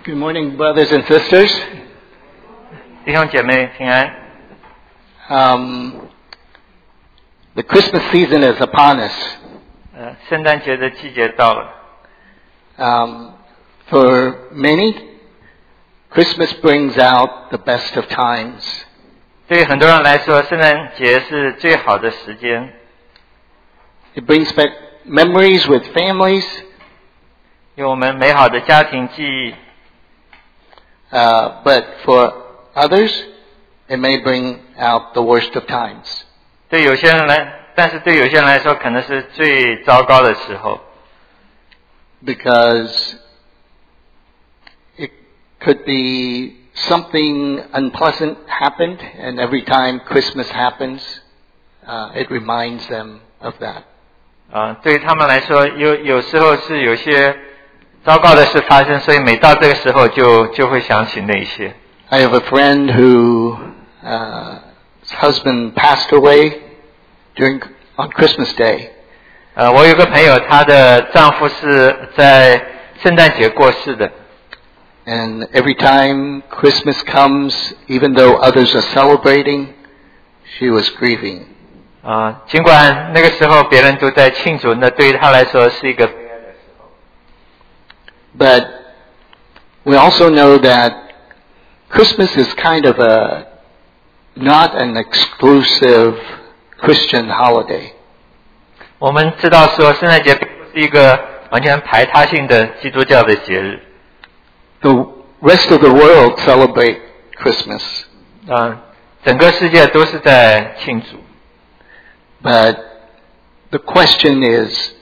Good morning, brothers and sisters. 弟兄姐妹平安。 The Christmas season is upon us. 圣诞节的季节到了。 For many, Christmas brings out the best of times. 对于很多人来说，圣诞节是最好的时间。 It brings back memories with families. 有我们美好的家庭记忆。 But for others, it may bring out the worst of times. 对有些人来，但是对有些人来说，可能是最糟糕的时候。 Because it could be something unpleasant happened, and every time Christmas happens, it reminds them of that. 对于他们来说，有时候是有些糟糕的事发生，所以每到这个时候就会想起那些。 I have a friend whose husband passed away on Christmas Day. 我有个朋友，她的丈夫是在圣诞节过世的。 And every time Christmas comes, even though others are celebrating, she was grieving. 尽管那个时候别人都在庆祝，那对于她来说是一个悲哀的时候。 But we also know that Christmas is kind of not an exclusive Christian holiday. 我们知道说圣诞节并不是一个完全排他性的基督教的节日。 The rest of the world celebrate Christmas. 整个世界都是在庆祝。 But the question is,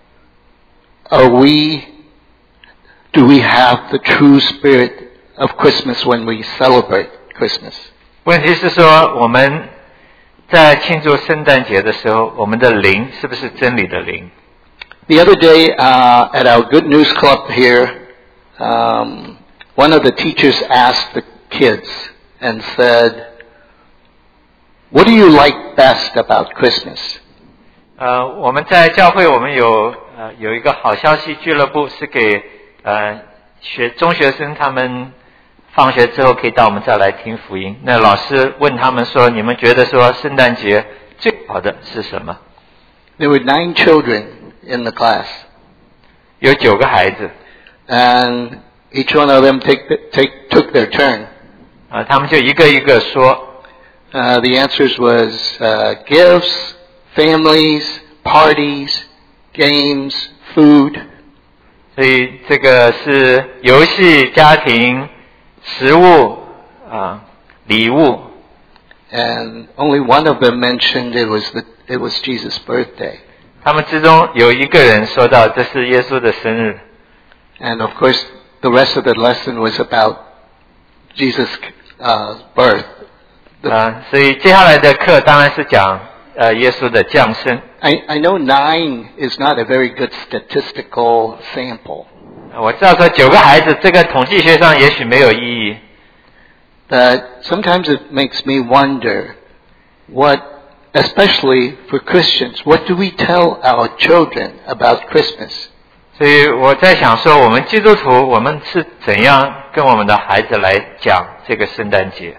do we have the true spirit of Christmas when we celebrate Christmas? 问题是说，我们在庆祝圣诞节的时候，我们的灵是不是真理的灵？ The other day at our Good News Club here, one of the teachers asked the kids and said, "What do you like best about Christmas?" 我们在教会，我们有一个好消息俱乐部，是给中学生他们放学之后可以到我们这儿来听福音。那老师问他们说：“你们觉得说圣诞节最好的是什么？” There were 9 children in the class. 有9个孩子。 And each one of them took their turn. 他们就一个一个说。 The answers was gifts, families, parties, games, food. 所以这个是游戏、家庭、食物礼物。 And only one of them mentioned it was Jesus' birthday. 他们之中有一个人说到这是耶稣的生日。 And of course, the rest of the lesson was about Jesus' birth. 所以接下来的课当然是讲耶稣的降生。 I know 9 is not a very good statistical sample. 我知道说9个孩子，这个统计学上也许没有意义。 But sometimes it makes me wonder especially for Christians, what do we tell our children about Christmas? 所以我在想说，我们基督徒，我们是怎样跟我们的孩子来讲这个圣诞节？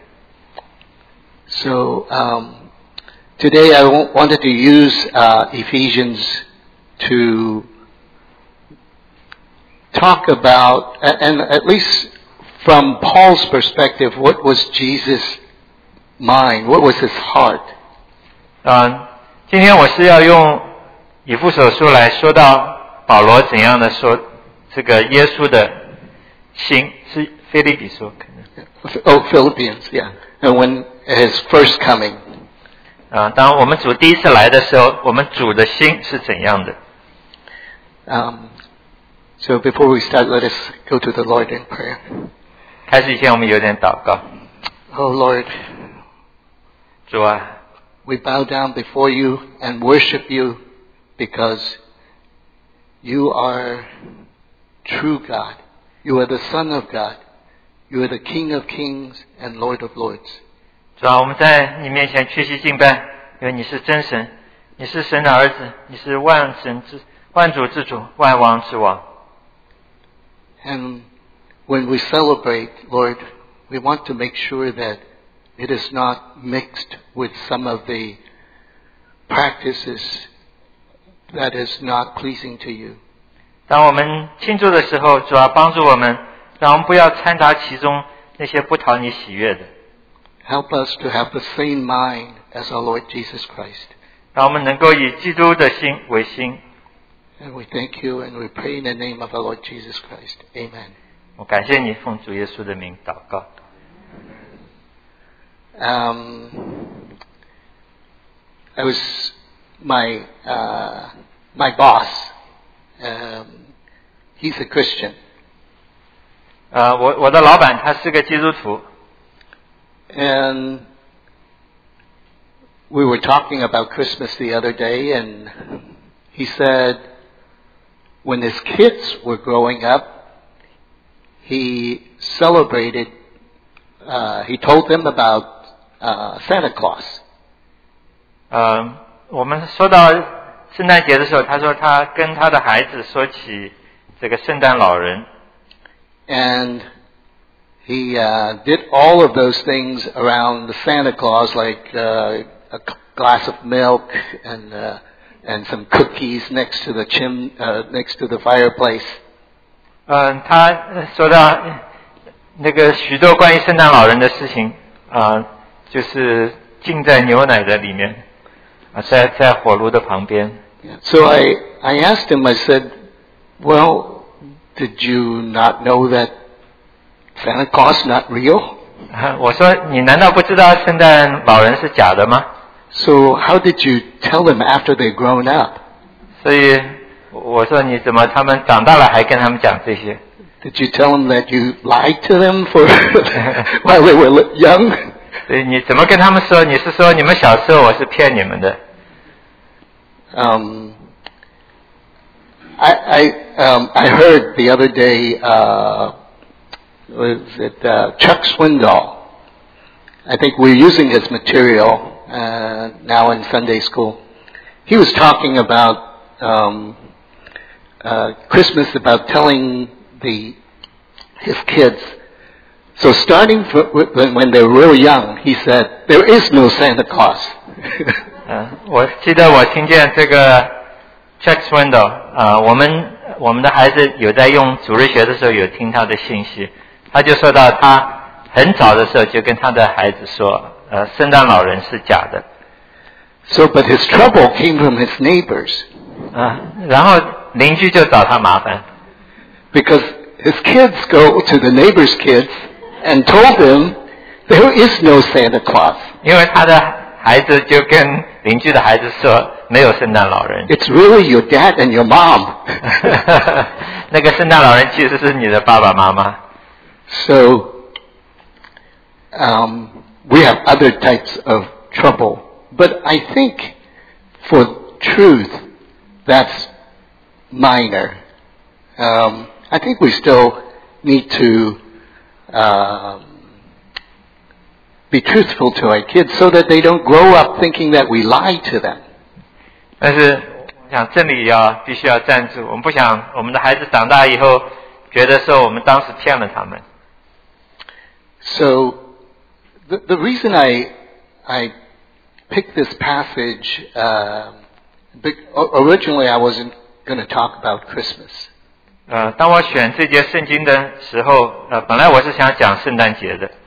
So today I wanted to use Ephesians to talk about, and at least from Paul's perspective, what was Jesus' mind? What was his heart? 今天我是要用以弗所书来说到保罗怎样的说这个耶稣的心，是腓立比书可能。 Philippians, yeah. And when his first coming. 当我们主第一次来的时候，我们主的心是怎样的？ So before we start, let us go to the Lord in prayer. 开始以前，我们有点祷告。 Oh Lord, 主啊， we bow down before you and worship you because you are true God. You are the Son of God. You are the King of Kings and Lord of Lords. 主啊，我们在你面前屈膝敬拜，因为你是真神，你是神的儿子，你是万主之主，万王之王。 And when we celebrate, Lord, we want to make sure that it is not mixed with some of the practices that is not pleasing to you. 当我们庆祝的时候，主要帮助我们，让我们不要掺杂其中那些不讨你喜悦的。 Help us to have the same mind as our Lord Jesus Christ. 让我们能够以基督的心为心。 And we thank you and we pray in the name of our Lord Jesus Christ. Amen. 我感谢你，奉主耶稣的名祷告。 I was my boss. He's a Christian. 我的老板他是个基督徒。 And we were talking about Christmas the other day, and he said when his kids were growing up, he celebrated, he told them about Santa Claus. 我们说到圣诞节的时候，他说他跟他的孩子说起这个圣诞老人。 And he did all of those things around the Santa Claus, like a glass of milk and some cookies next to the fireplace. 他说到那个许多关于圣诞老人的事情，就是浸在牛奶的里面，在火炉的旁边。 So I asked him, I said, well, did you not know that Santa Claus is not real? 我说你难道不知道圣诞老人是假的吗？ So how did you tell them after they've grown up? 所以我说你怎么他们长大了还跟他们讲这些？ Did you tell them that you lied to them for while they were young? 所以你怎么跟他们说？你是说你们小时候我是骗你们的？ I heard the other day, was it Chuck Swindoll? I think we're using his material now in Sunday school. He was talking about Christmas, about telling his kids. So starting when they were real young, he said, there is no Santa Claus. 我记得我听见这个 Chuck Swindoll， 我们的孩子有在用主日学的时候有听他的信息，他就说到他很早的时候就跟他的孩子说，圣诞老人是假的。 So, but his trouble came from his neighbors. 然后邻居就找他麻烦。 Because his kids go to the neighbor's kids and told them there is no Santa Claus. 因为他的孩子就跟邻居的孩子说没有圣诞老人。 It's really your dad and your mom. 那个圣诞老人其实是你的爸爸妈妈。 So, we have other types of trouble. But I think for truth, that's minor. I think we still need to be truthful to our kids so that they don't grow up thinking that we lie to them. 但是我想真理必须要站住，我们不想我们的孩子长大以后觉得说我们当时骗了他们。 So the reason I picked this passage, originally I wasn't going to talk about Christmas. 当我选这节圣经的时候，本来我是想讲圣诞节的。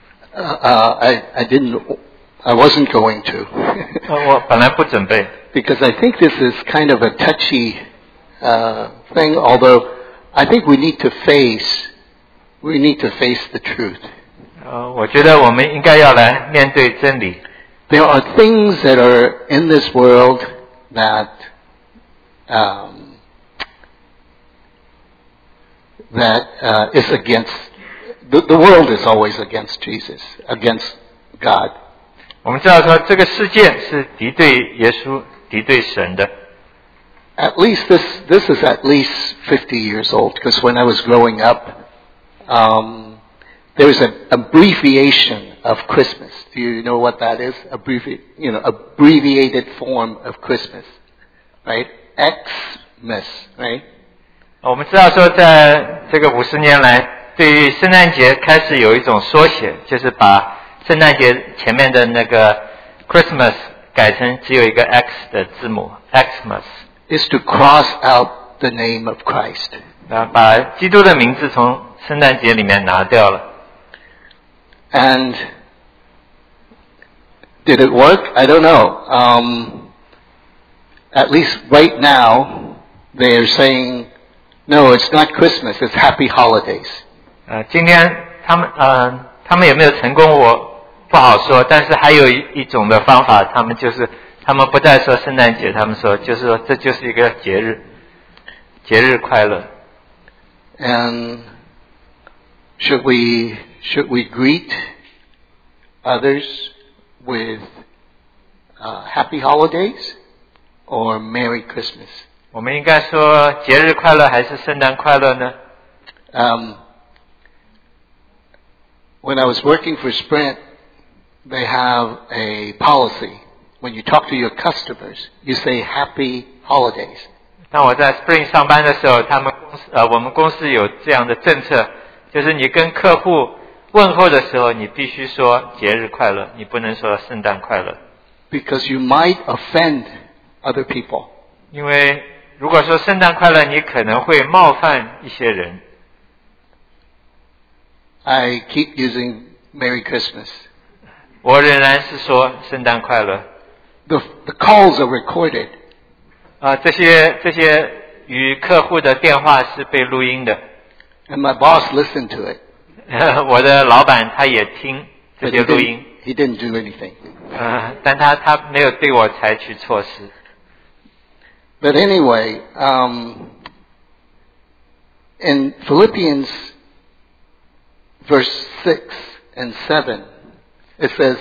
I wasn't going to. 我本来不准备。 Because I think this is kind of a touchy thing, although I think we need to face the truth. 我觉得我们应该要来面对真理。 There are things that are in this world that is against the world is always against Jesus, against God. 我们知道说这个世界是敌对耶稣、敌对神的。 At least this is at least 50 years old, because when I was growing up, there was an abbreviation of Christmas. Do you know what that is? Abbreviated form of Christmas, right? Xmas, right? 我们知道说，在这个50年来， 对于圣诞节开始有一种缩写，就是把圣诞节前面的那个 Christmas 改成只有一个 X 的字母 Xmas is to cross out the name of Christ. 把基督的名字从圣诞节里面拿掉了。 And did it work? I don't know. At least right now, they are saying, no, it's not Christmas, it's Happy Holidays. 今天他们有没有成功我不好说，但是还有一种的方法，他们不再说圣诞节，他们说就是说这就是一个节日快乐。 And should we greet others with Happy Holidays or Merry Christmas? 我们应该说节日快乐还是圣诞快乐呢 ？When I was working for Sprint, they have a policy. When you talk to your customers, you say Happy Holidays. 当我在 Spring 上班的时候，我们公司有这样的政策，就是你跟客户问候的时候，你必须说节日快乐，你不能说圣诞快乐。 Because you might offend other people. 因为如果说圣诞快乐，你可能会冒犯一些人。 I keep using Merry Christmas. 我仍然是说圣诞快乐。 The calls are recorded. 这些与客户的电话是被录音的。 And my boss listened to it. 我的老板他也听这些录音。 He didn't do anything. 但他没有对我采取措施。 But anyway, in Philippians verse 6 and 7, it says,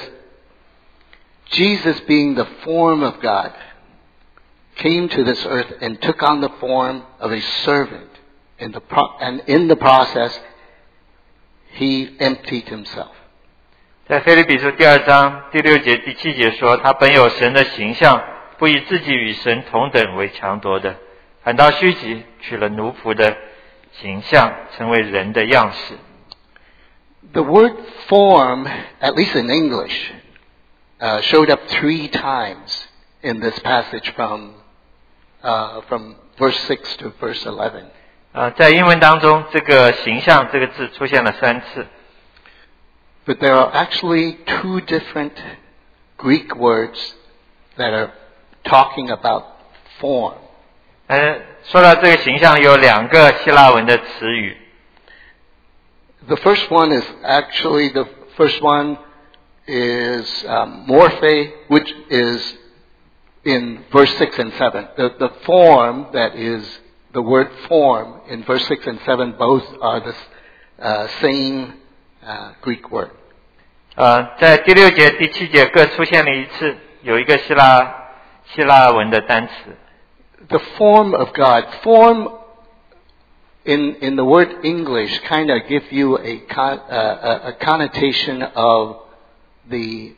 Jesus being the form of God came to this earth and took on the form of a servant. And in the process, he emptied himself. 在腓立比书第2章第6节第7节说，他本有神的形象，不以自己与神同等为强夺的，反倒虚己，取了奴仆的形象，成为人的样式。 The word form, at least in English, showed up 3 times in this passage from verse 6 to verse 11. 在英文当中，这个形象这个字出现了3次。 But there are actually 2 different Greek words that are talking about form. 说到这个形象，有2个希腊文的词语。 The first one is morphe, which is in verse 6 and 7. The form that is the word form in verse 6 and 7 both are the same Greek word. 在第6节、第7节各出现了一次，有一个希腊文的单词。 The form of God. Form in the word English kind of give you a connotation of the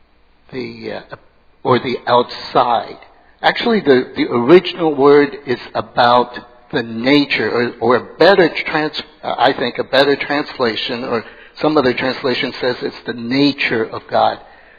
outside. Actually, the original word is about the nature, or I think a better translation, or some other translation says it's the nature of God,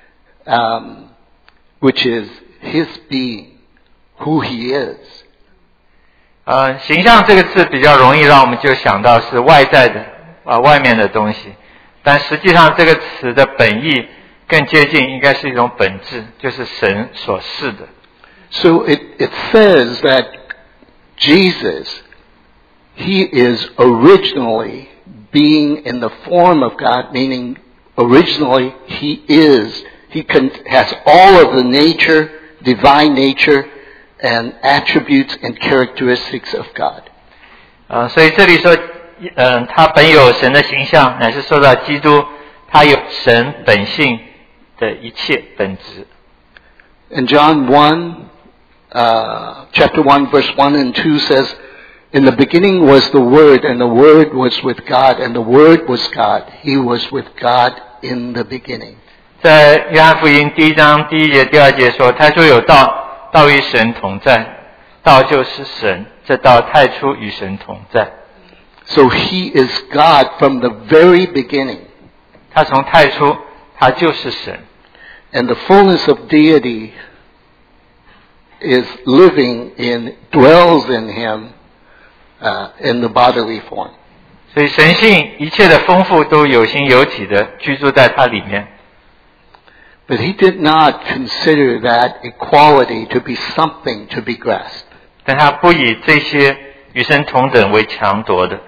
which is His being, who He is. 形象这个字比较容易让我们就想到是外在的外面的东西，但实际上这个词的本意更接近应该是一种本质，就是神所示的。 So it says that Jesus, He is originally being in the form of God, meaning originally He has all of the nature, divine nature, and attributes and characteristics of God. 所以这里说，他本有神的形象，乃是受到基督，他有神本性的一切本质。 In John chapter 1, verse 1 and 2 says, In the beginning was the Word, and the Word was with God, and the Word was God. He was with God in the beginning. 在约翰福音第1章第1节、第2节说，太初有道。道与神同在，道就是神，这道太初与神同在。 So he is God from the very beginning. 他从太初他就是神。 And the fullness of deity is dwells in him in the bodily form. 所以神性一切的丰富都有形有体的居住在他里面。 But he did not consider that equality to be something to be grasped. 但他不以这些与神同等为强夺的。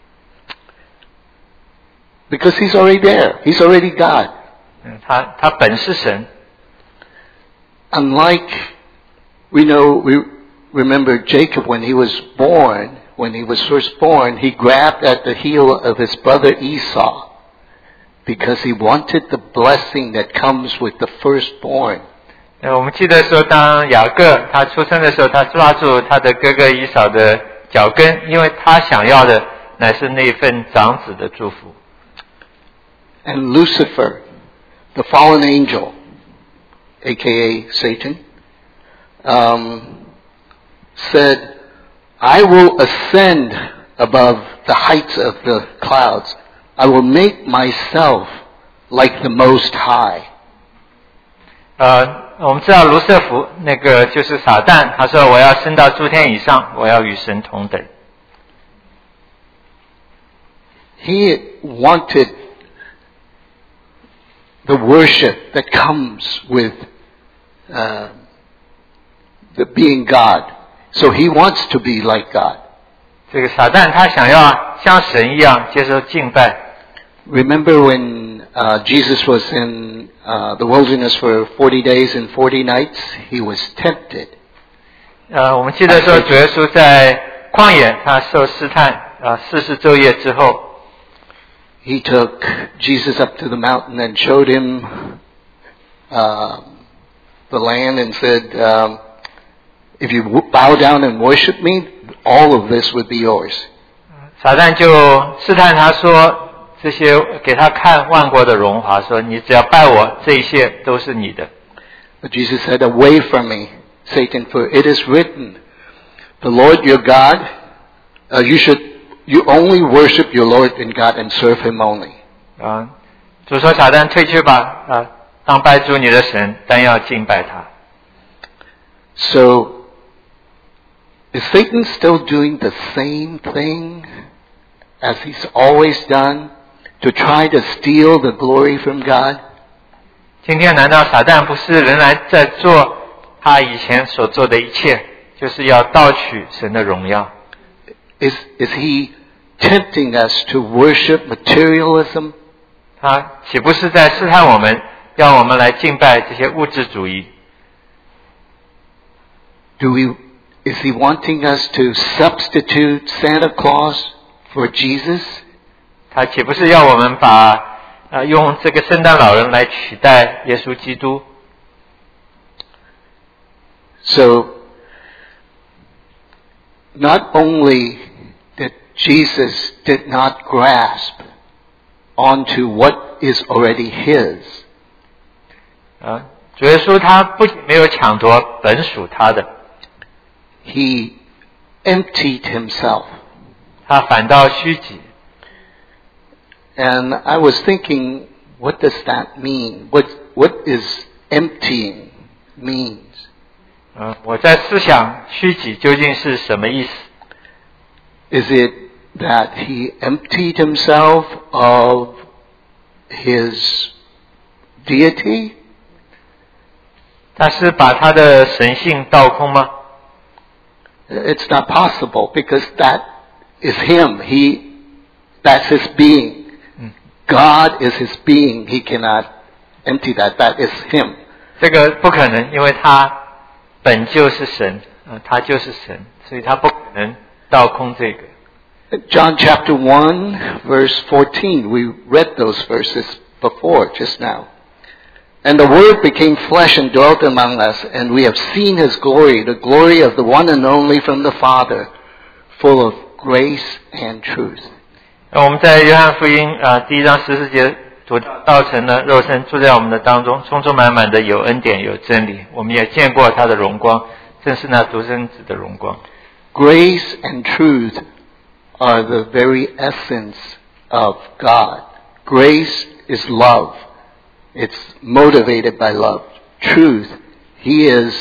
Because he's already there. He's already God. 他本是神。 Unlike, we remember Jacob when he was first born, he grabbed at the heel of his brother Esau because he wanted the blessing that comes with the firstborn. 我们记得说，当雅各他出生的时候，他抓住他的哥哥以扫的脚跟，因为他想要的乃是那份长子的祝福。 And Lucifer, the fallen angel, aka Satan, said, I will ascend above the heights of the clouds. I will make myself like the Most High. 我们知道卢瑟福那个就是撒旦，他说我要升到诸天以上，我要与神同等。 He wanted the worship that comes with the being God. So he wants to be like God. 这个撒旦他想要像神一样接受敬拜。 Remember when Jesus was in the wilderness for 40 days and 40 nights? He was tempted. 我们记得说主耶稣在旷野他受试探40昼夜之后。 He took Jesus up to the mountain and showed him the land and said, if you bow down and worship me, all of this would be yours. 撒旦就试探他说，这些给他看万国的荣华，说你只要拜我，这一切都是你的。 But Jesus said, away from me, Satan, for it is written, the Lord your God, you only worship your Lord and God and serve him only. 主说撒旦退去吧，当拜主你的神，但要敬拜他。 So, is Satan still doing the same thing as he's always done to try to steal the glory from God? 今天难道撒旦不是仍然在做他以前所做的一切，就是要盗取神的荣耀？ Is he tempting us to worship materialism? 他岂不是在试探我们，要我们来敬拜这些物质主义？ Is he wanting us to substitute Santa Claus for Jesus? 他岂不是要我们把用这个圣诞老人来取代耶稣基督？ So, not only that Jesus did not grasp onto what is already his. 主耶稣他不仅没有抢夺本属他的， He emptied himself. 他反倒虚己。 And I was thinking, what does that mean? What is emptying means? 我在思想虚己究竟是什么意思？ Is it that he emptied himself of his deity? 他是把他的神性倒空吗？ It's not possible because that is him. That's his being. God is his being. He cannot empty that. That is him. 这个不可能，因为他本就是神，他就是神，所以他不可能倒空这个。 John chapter 1 verse 14. We read those verses before just now. And the Word became flesh and dwelt among us, and we have seen His glory, the glory of the one and only from the Father, full of grace and truth. 我们在约翰福音第1章14节读道成了肉身，住在我们的当中，充充满满的有恩典有真理。我们也见过他的荣光，正是那独生子的荣光。 Grace and truth are the very essence of God. Grace is love. It's motivated by love. Truth, He is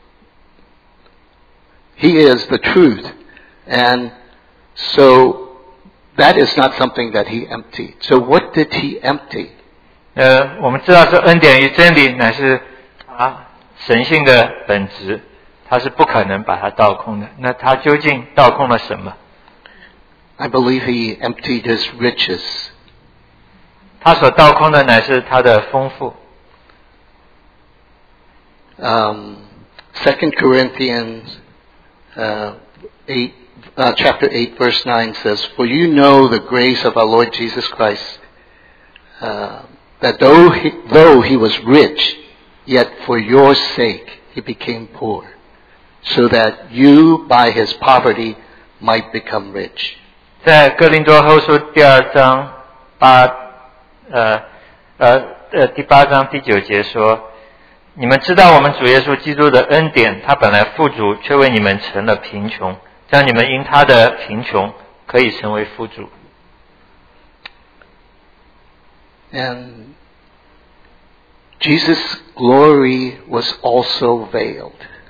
the truth. And so that is not something that He emptied. So what did He empty? 我们知道这恩典与真理乃是他神性的本质，他是不可能把它倒空的。那他究竟倒空了什么？ I believe He emptied His riches. 他所倒空的乃是他的丰富。 2 Corinthians chapter 8 verse 9 says, "For you know the grace of our Lord Jesus Christ, that though he was rich, yet for your sake he became poor, so that you by his poverty might become rich." 在哥林多后书第2章第8章第9节说，你们知道我们主耶稣基督的恩典，他本来富足，却为你们成了贫穷，这样你们因他的贫穷可以成为富足。 And Jesus' glory was also veiled.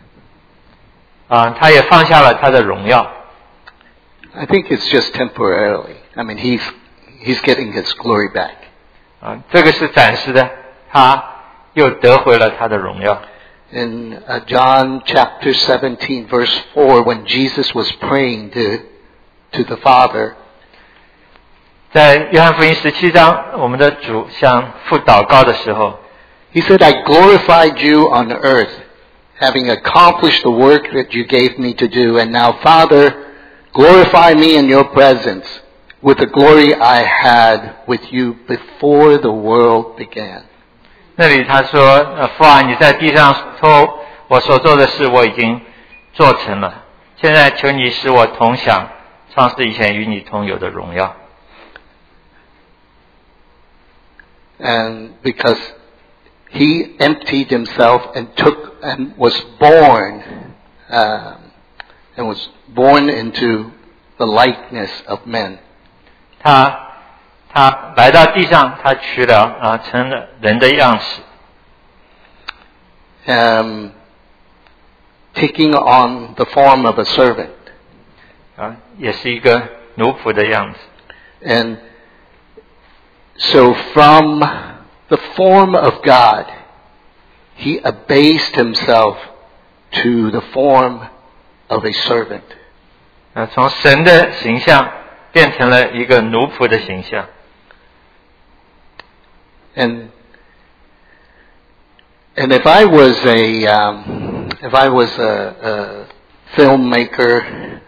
他也放下了他的荣耀。 I think it's just temporarily. I mean, he's getting his glory back. 这个是暂时的，他又得回了他的荣耀。 In John chapter 17 verse 4, when Jesus was praying to the Father, 在约翰福音17章，我们的主向父祷告的时候， He said, "I glorified you on earth, having accomplished the work that you gave me to do. And now, Father, glorify me in your presence with the glory I had with you before the world began." 那里他说：父啊，你在地上说我所做的事，我已经做成了。现在求你使我同享创世以前与你同有的荣耀。 And because he emptied himself and was born into the likeness of men. 他来到地上，他取了成了人的样式。 Taking on the form of a servant. 也是一个奴仆的样子。 And so from the form of God, he abased himself to the form of a servant. 从神的形象变成了一个奴仆的形象。 And if I was a filmmaker,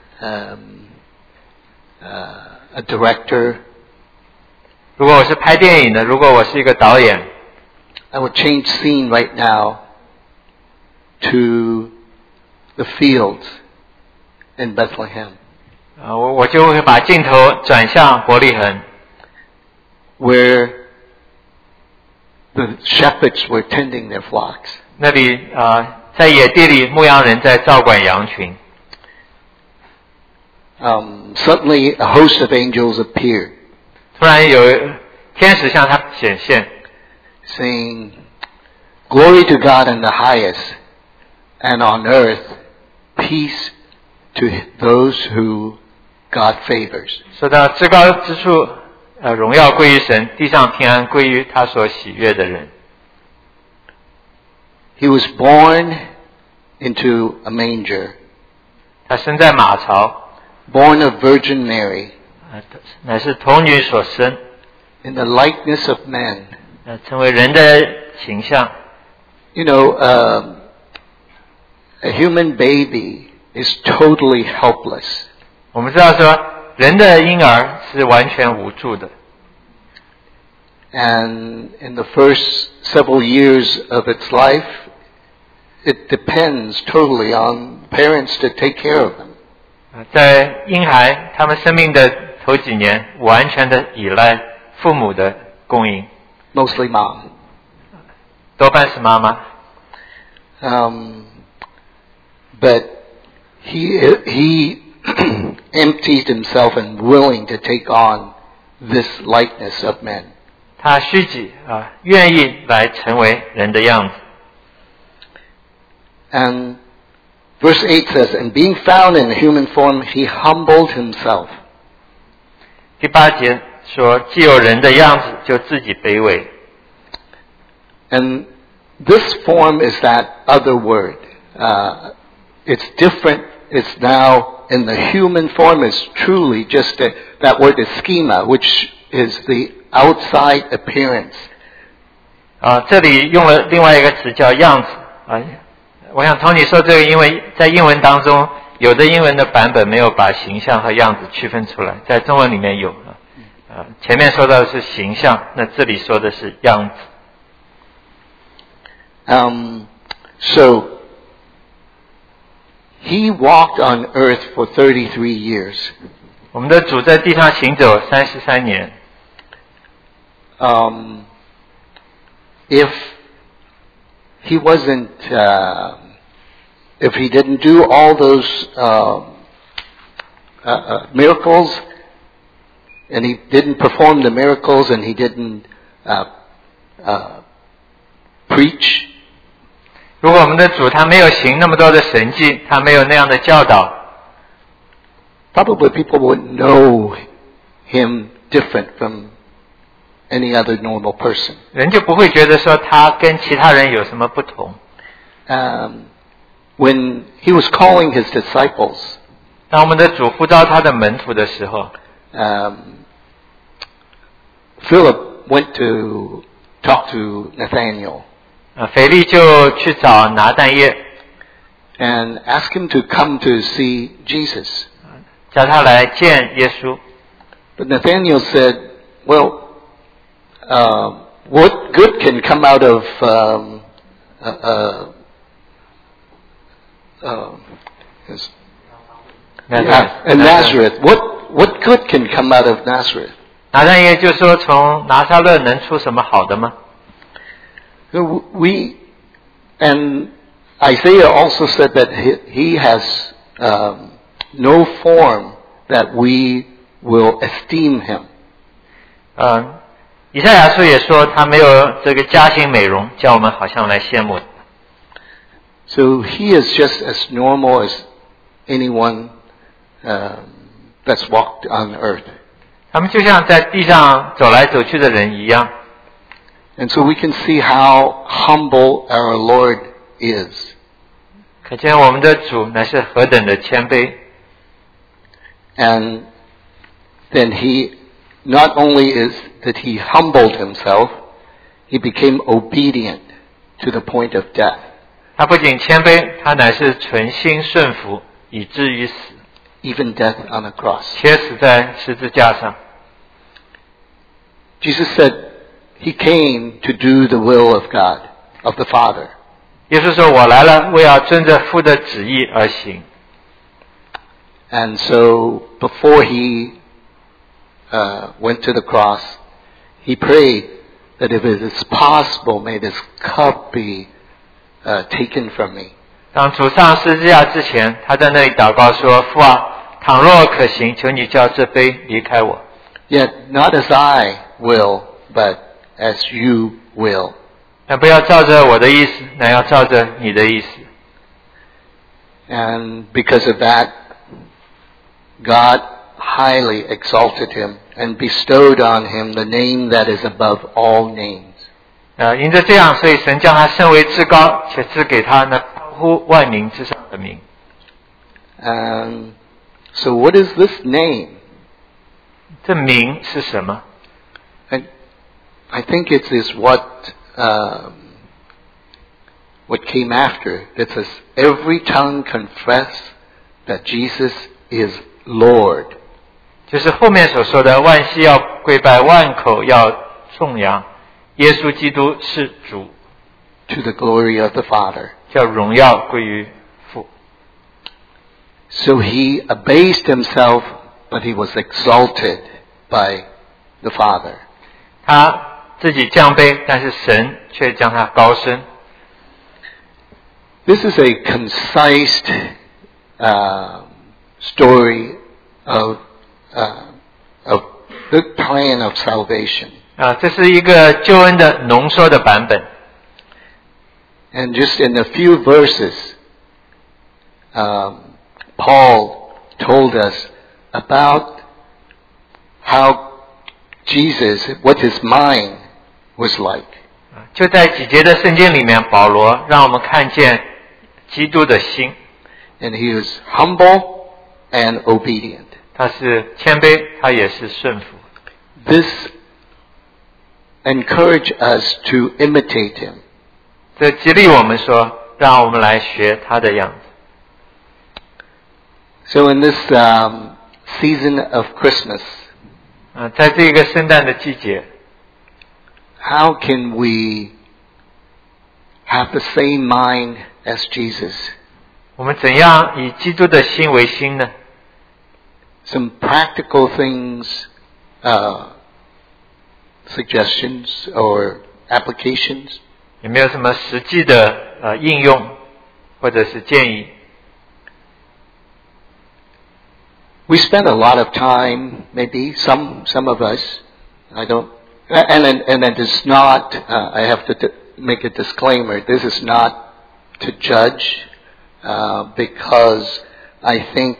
a director, 如果我是拍电影的，如果我是一个导演， I would change scene right now to the fields in Bethlehem. 我就会把镜头转向伯利恒， where the shepherds were tending their flocks. 那里在野地里，牧羊人在照管羊群。 Suddenly a host of angels appeared, 突然有天使向他显现， saying, "Glory to God in the highest, and on earth peace to those who God favors." 说到至高之处，荣耀归于神，地上平安归于他所喜悦的人。 He was born into a manger, 他生在马槽， born of Virgin Mary, 乃是童女所生， in the likeness of men. 成为人的形象。 You know, a human baby is totally helpless. 我们知道说，人的婴儿是完全无助的。 And in the first several years of its life, it depends totally on parents to take care of them. 在婴孩他们生命的头几年，完全的依赖父母的供应， Mostly mom. 多半是妈妈。 But he emptied himself and willing to take on this likeness of men. 他虚己愿意来成为人的样子。 And verse 8 says, and being found in human form, he humbled himself. 第8节说，既有人的样子，就自己卑微。 And this form is that other word. It's different. It's now in the human form is truly just that word is schema, which is the outside appearance. 这里用了另外一个词叫样子我想Tony说这个，因为在英文当中，有的英文的版本没有把形象和样子区分出来，在中文里面有前面说到的是形象，那这里说的是样子。 So he walked on earth for 33 years. 我们的主在地上行走33年。 If he wasn't, if he didn't do all those miracles, and he didn't perform the miracles, and he didn't preach. 如果我们的主他没有行那么多的神迹，他没有那样的教导 probably people wouldn't know him different from any other normal person. 人就不会觉得说他跟其他人有什么不同。 When he was calling his disciples, 当我们的主呼召他的门徒的时候 Philip went to talk to Nathanael. 腓力就去找拿但业 and asked him to come to see Jesus. 叫他来见耶稣。 But Nathanael said, well, what good can come out of Nazareth? What good can come out of Nazareth? 拿但业就说，从拿撒勒能出什么好的吗？ And Isaiah also said that he has no form that we will esteem him. 以赛亚书也说他没有这个家庭美容，叫我们好像来羡慕。 So he is just as normal as anyone that's walked on earth. 他们就像在地上走来走去的人一样。 And so we can see how humble our Lord is. 可见我们的主乃是何等的谦卑。 And then he not only is that he humbled himself, he became obedient to the point of death. 他不仅谦卑，他乃是存心顺服，以至于死。 Even death on a cross. 且死在十字架上。 Jesus said he came to do the will of God, of the Father. 耶稣说：“我来了，为要遵着父的旨意而行。” And so before he went to the cross, he prayed that if it is possible, may this cup be taken from me. 当主上十字架之前，他在那里祷告说：“父啊，倘若可行，求你叫这杯离开我。” Yet not as I will, but as you will. 但不要照着我的意思，乃要照着你的意思。 And because of that, God highly exalted him and bestowed on him the name that is above all names. 因着这样，所以神将他升为至高，且赐给他那超乎万名之上的名。 So what is this name? 这名是什么？ I think it is what came after. It says, every tongue confess that Jesus is Lord. 就是后面所说的，万膝要跪拜，万口要颂扬，耶稣基督是主。 To the glory of the Father. 叫荣耀归于父。 So he abased himself, but he was exalted by the Father. 他自己降卑，但是神却将他高升。 This is a concise story of the plan of salvation. 这是一个救恩的浓缩的版本。 And just in a few verses, Paul told us about how Jesus, what his mind was like. 就在几节的圣经里面，保罗让我们看见基督的心。 And he was humble and obedient. 他是谦卑，他也是顺服。 This encouraged us to imitate him. 这激励我们说，让我们来学他的样子。 So in this season of Christmas, 在这个圣诞的季节 how can we have the same mind as Jesus? 我们怎样以基督的心为心呢？ Some practical things, suggestions or applications? 有没有什么实际的应用或者是建议？ We spend a lot of time, maybe some of us, I don't, and it is not. I have to make a disclaimer. This is not to judge, because I think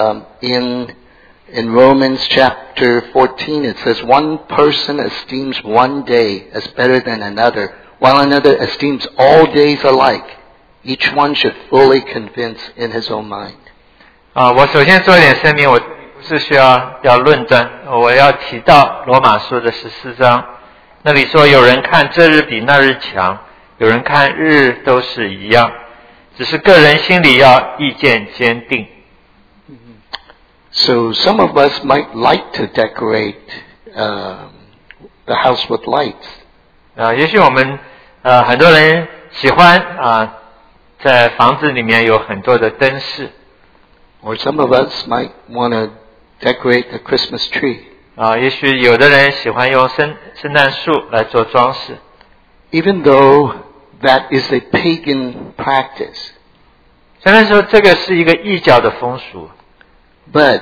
in Romans chapter 14 it says one person esteems one day as better than another, while another esteems all days alike. Each one should fully convince in his own mind. 我首先做一点声明，我不是需要论断，我要提到罗马书的14章，那里说有人看这日比那日强，有人看日日都是一样，只是个人心里要意见坚定。 So some of us might like to decorate the house with lights. 也许我们很多人喜欢在房子里面有很多的灯饰。 Or some of us might want to decorate the Christmas tree. 也许有的人喜欢用圣诞树来做装饰。 Even though that is a pagan practice. 虽然说这个是一个异教的风俗。 But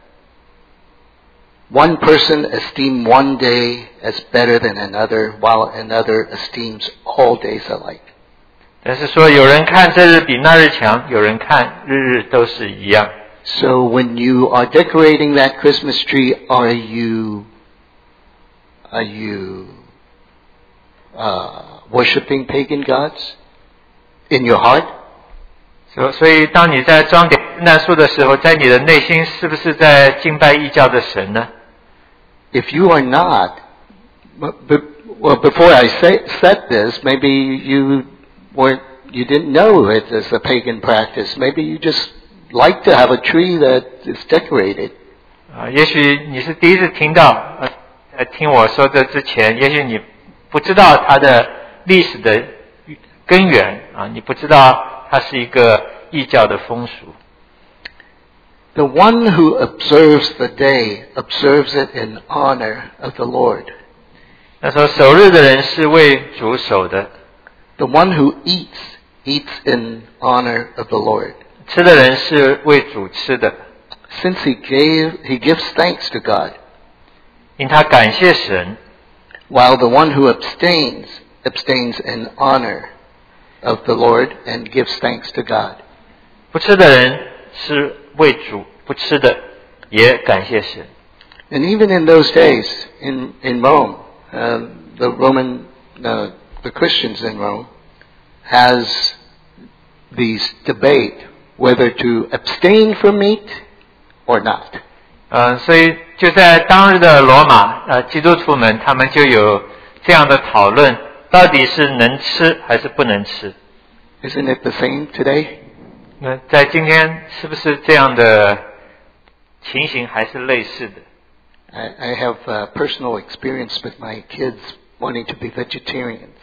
one person esteems one day as better than another, while another esteems all days alike. 但是说有人看这日比那日强，有人看日日都是一样。 So when you are decorating that Christmas tree, are you worshiping pagan gods in your heart? 所以当你在装点圣诞树的时候，在你的内心是不是在敬拜异教的神呢？ If you are not, well, before I said this, maybe you didn't know it as a pagan practice. Maybe you just like to have a tree that is decorated. 也许你是第一次听到，听我说这之前，也许你不知道它的历史的根源你不知道它是一个异教的风俗。 The one who observes the day observes it in honor of the Lord. 那说守日的人是为主守的。 The one who eats in honor of the Lord. 吃的人是为主吃的。 Since he gives thanks to God. 因他感谢神。 While the one who abstains in honor of the Lord and gives thanks to God. 不吃的人是为主，不吃的也感谢神。 And even in those days in Rome, the Christians in Rome has these debate whether to abstain from meat or not. 所以就在当日的罗马，基督徒们他们就有这样的讨论，到底是能吃还是不能吃。 Isn't it the same today? 那在今天是不是这样的情形还是类似的？ I have personal experience with my kids wanting to be vegetarians.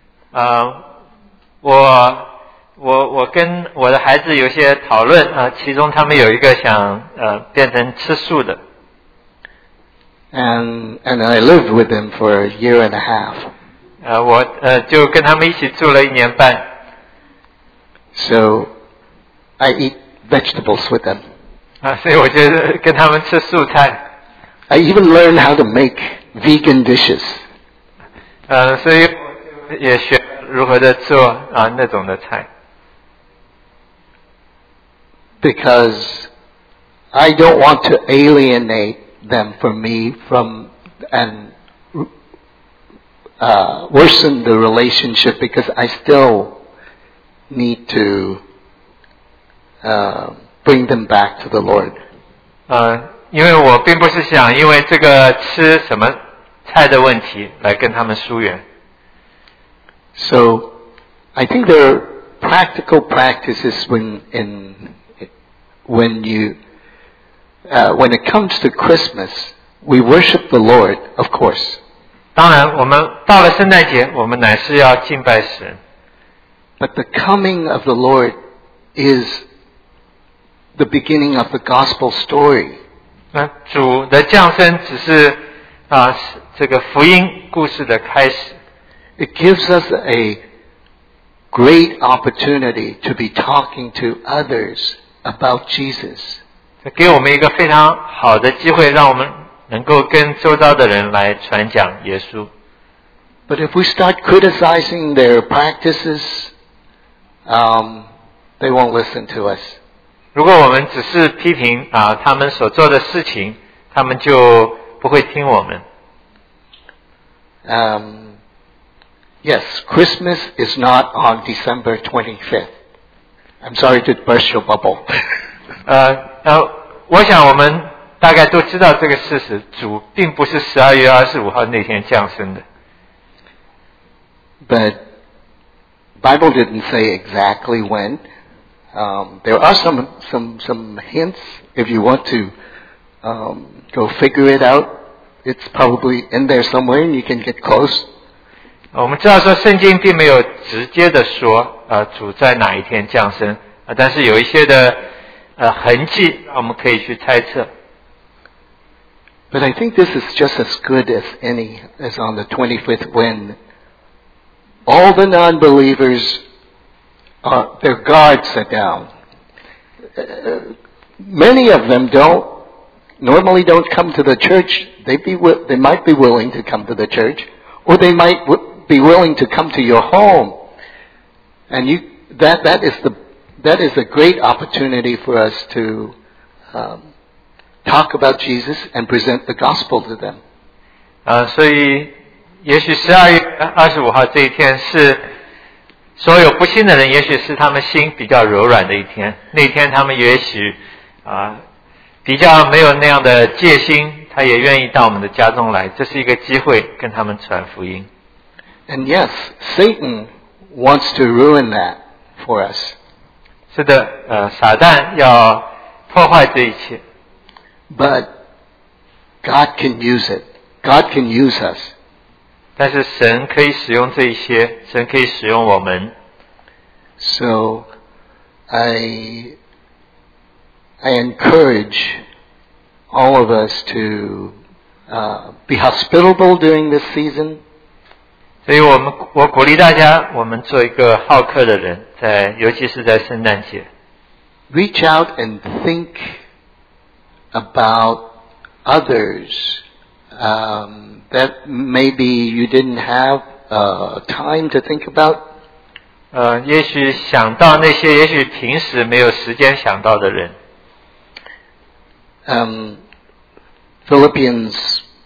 我跟我的孩子有些讨论其中他们有一个想变成吃素的。 And I lived with them for a year and a half. 我就跟他们一起住了1年半。 So I eat vegetables with them. 所以我觉得跟他们吃素菜。 I even learned how to make vegan dishes. 所以我也学如何的做那种的菜。 Because I don't want to alienate them from me and worsen the relationship, because I still need to bring them back to the Lord. 因为我并不是想因为这个吃什么菜的问题来跟他们疏远。 So I think there are practical practices when it comes to Christmas, we worship the Lord, of course. 当然，我们到了圣诞节，我们乃是要敬拜神。 But the coming of the Lord is the beginning of the gospel story. 那主的降生只是这个福音故事的开始。 It gives us a great opportunity to be talking to others about Jesus. 给我们一个非常好的机会，让我们能够跟周遭的人来传讲耶稣。 But if we start criticizing their practices, they won't listen to us. 如果我们只是批评他们所做的事情，他们就不会听我们。 Yes, Christmas is not on December 25th. I'm sorry to burst your bubble. 我想我们大概都知道这个事实，主并不是12月25号那天降生的。 But Bible didn't say exactly when. There are some hints. If you want to go figure it out, it's probably in there somewhere, and you can get close. 我们知道说圣经并没有直接的说主在哪一天降生，但是有一些的痕迹我们可以去猜测。 But I think this is just as good as any as on the 25th, when all the non-believers their guards are down. Many of them normally don't come to the church. They might be willing to come to the church, or they might be willing to come to your home. And that is a great opportunity for us to talk about Jesus and present the gospel to them. 所以也许12月25号这一天是所有不信的人，也许是他们心比较柔软的一天。那天他们也许比较没有那样的戒心，他也愿意到我们的家中来，这是一个机会跟他们传福音。 And yes, Satan wants to ruin that for us. 是的，撒旦要破坏这一切。 But God can use it. God can use us. 但是神可以使用这一些，神可以使用我们。 So I encourage all of us to be hospitable during this season. 所以我鼓励大家，我们做一个好客的人，尤其是在圣诞节。 Reach out and think about others that maybe you didn't have time to think about. 也许想到那些也许平时没有时间想到的人。 Philippians,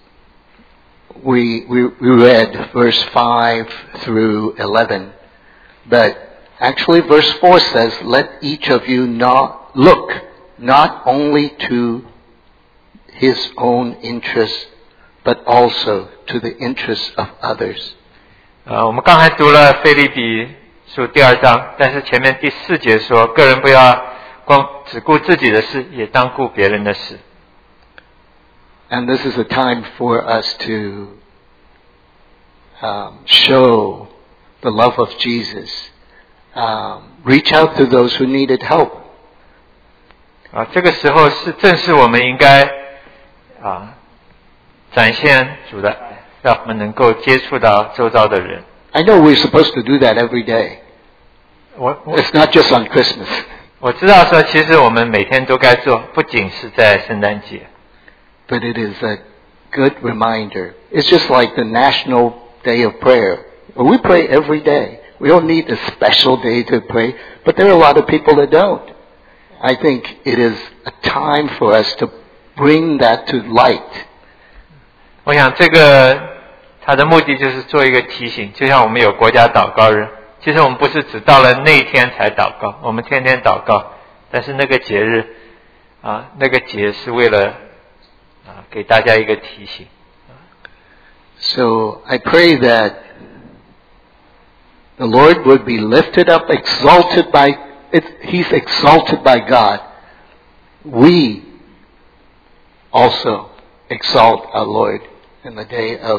we read verse 5 through 11, but actually verse 4 says, "Let each of you look not only to his own interests, but also to the interests of others." 我们刚才读了腓立比书第2章，但是前面第4节说，个人不要光只顾自己的事，也当顾别人的事。 And this is a time for us to show the love of Jesus. Reach out to those who needed help. 这个时候正是我们应该展现主的爱，让我们能够接触到周遭的人。 I know we're supposed to do that every day. It's not just on Christmas. 我知道说，其实我们每天都该做，不仅是在圣诞节。 But it is a good reminder. It's just like the National Day of Prayer. We pray every day. We don't need a special day to pray, but there are a lot of people that don't. I think it is a time for us to bring that to light. 我想这个它的目的就是做一个提醒，就像我们有国家祷告日，其实我们不是只到了那一天才祷告，我们天天祷告，但是那个节日那个节是为了给大家一个提醒。 So I pray that the Lord would be lifted up, exalted by, He's exalted by God. We also exalt our Lord in the day of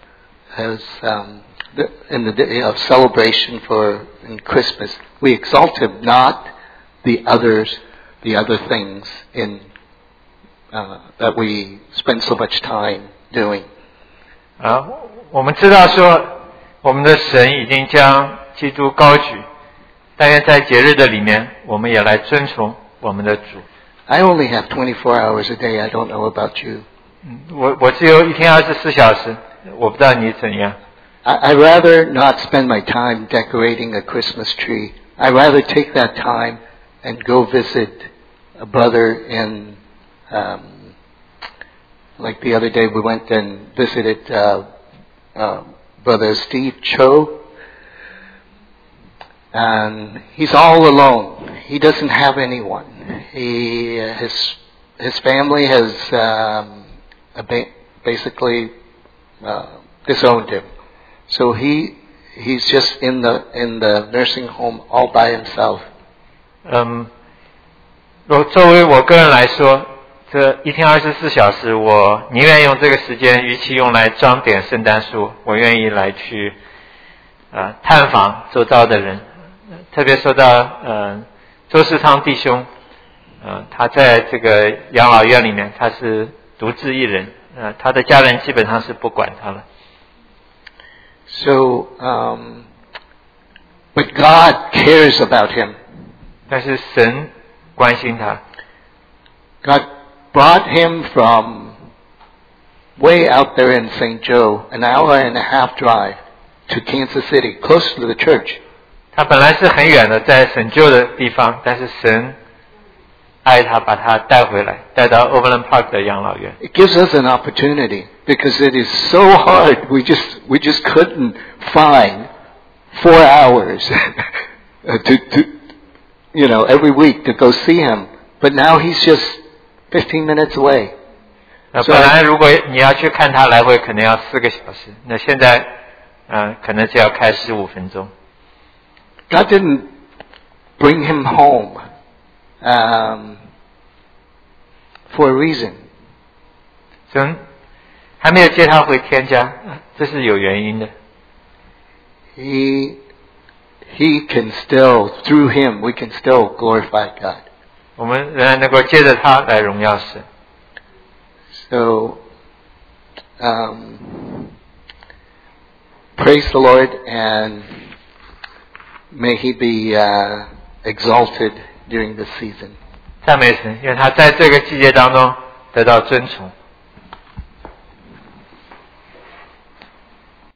in the day of celebration in Christmas. We exalt Him, not the other things that we spend so much time doing. 我们知道说，我们的神已经将基督高举，但愿在节日的里面，我们也来尊崇我们的主。 I only have 24 hours a day. I don't know about you. 我只有一天24小时，我不知道你怎样。 I'd rather not spend my time decorating a Christmas tree. I'd rather take that time and go visit a brother in, like the other day we went and visited Brother Steve Cho. And he's all alone. He doesn't have anyone. His family has basically disowned him. So he's just in the nursing home all by himself. 作为我个人来说，这一天24小时，我宁愿用这个时间，与其用来装点圣诞树，我愿意来去探访周遭的人。特别说到周世昌弟兄，他在这个养老院里面，他是独自一人，他的家人基本上是不管他了。 So, but God cares about him. 但是神关心他。 God brought him from way out there in St. Joe, an hour and a half drive to Kansas City, close to the church. 他本来是很远的，在神救的地方，但是神爱他，把他带回来，带到 Overland Park 的养老院。 It gives us an opportunity because it is so hard. We just couldn't find 4 hours to every week to go see him. But now he's just 15 minutes away. 本来如果你要去看他来回，可能要4个小时，那现在可能只要开15分钟。 God didn't bring him home for a reason. 神还没有接他回天家，这是有原因的。 He can still, through him, we can still glorify God. 我们仍然能够借着他来荣耀神。 So, praise the Lord and may He be exalted during this season. 赞美神，愿他在这个季节当中得到尊崇。